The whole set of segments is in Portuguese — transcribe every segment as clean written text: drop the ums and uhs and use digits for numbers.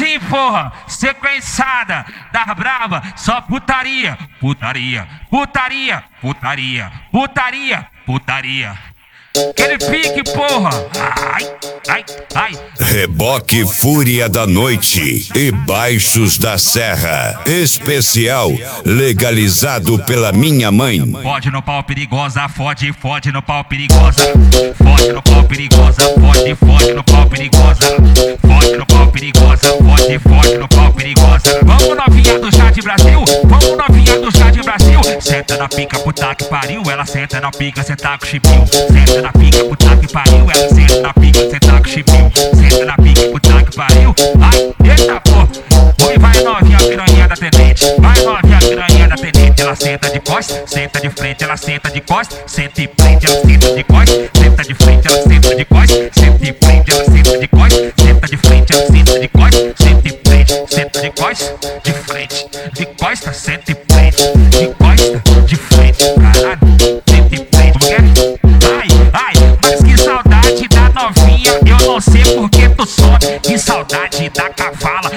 sim, porra, sequenciada da brava, só putaria, putaria, putaria, putaria, putaria, putaria. Aquele pique, porra. Ai, ai, ai. Reboque Fúria da Noite e Baixos da Serra. Especial legalizado pela minha mãe. Fode no pau perigosa, fode, fode no pau perigosa. Fode no pau perigosa, fode, fode no pau perigosa. Fode no pau perigosa, fode, fode no pau perigosa. Vamos novinha do chá de Brasil, vamos novinha do chá de Brasil. Senta na pica, puta que pariu, ela senta na pica, senta com chibio. Senta na pica, puta que pariu, ela senta na pica, senta com chibio. Senta na pica, puta que pariu. Ai, eita porra. Oi, vai novinha piranha da tenente, vai novinha piranha da tenente. Ela senta de costas, senta de frente, ela senta de costas, senta e prende, ela senta de costas, senta de frente, ela senta de costas, senta e prende, ela senta de costas, senta de frente, ela senta de costas, senta e prende, senta de costas, de frente, de costas, senta e prende, de costas, de frente, caralho, senta e prende, como é? Ai, ai, mas que saudade da novinha, eu não sei porque tu some. Que saudade da cavala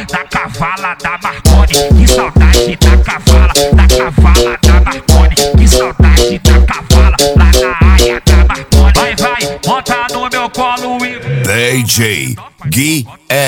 da Marconi. Que saudade da cavala da Marconi. Que saudade da cavala lá na área da Marconi. Vai, vai, monta no meu colo e DJ Gui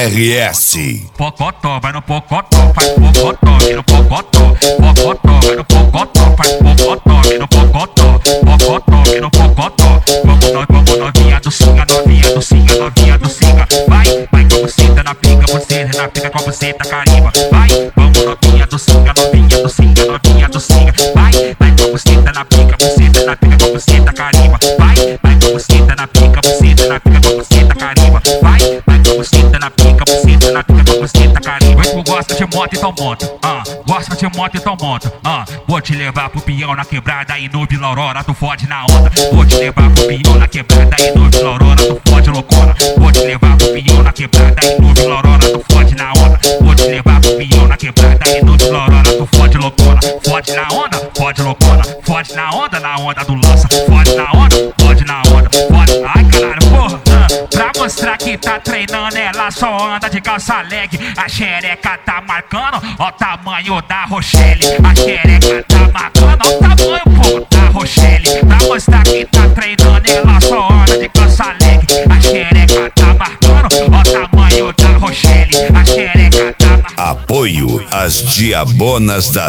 RS. Pocotó, vai no pocotó, faz pocotó, vai no pocotó. Pocotó, vai no pocotó, faz pocotó, vai no pocotó. Pocotó, vai no pocotó. Vamos novinha do singa, novinha do singa, novinha do singa. Vai, vai com você na pica, você na pica com você tá carimba. Vai, vamos novinha do singa, novinha do singa, novinha do singa. Vai, vai com você na pica, você na pica com você tá carimba. Vai, vai com você na pica, você na pica com você tá carimba. Vai, vai com você na pica, você na pica com você tá carimba. Tu gosta de moto, então monta. Gosta de moto, então monta. Vou te levar pro peão na quebrada e no Vila Aurora tu fode na onda. Vou te levar pro peão na quebrada e no Vila Aurora tu fode loucona. Vou te levar pro peão na quebrada e no Vila Aurora tu fode na onda. Vou te levar pro peão na quebrada e no Vila Aurora tu fode loucona. Fode na onda, fode loucona. Fode na onda do lança. Fode na onda, fode na onda. Fode, ai caralho, porra. Pra mostrar que tá treinando, ela só anda de calça leg. A xereca tá marcando, ó o tamanho da Rochelle. A xereca tá marcando, ó o tamanho, pô, da Rochelle. Pra mostrar que tá treinando, ela só anda de calça leg. A xereca tá marcando, ó o tamanho da Rochelle. A xereca tá marcando. Apoio às Diabonas da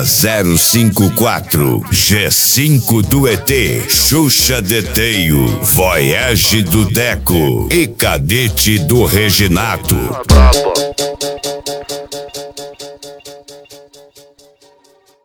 054, G5 do ET, Xuxa Deteio, Voyage do Deco e Cadete do Reginato. Brabo.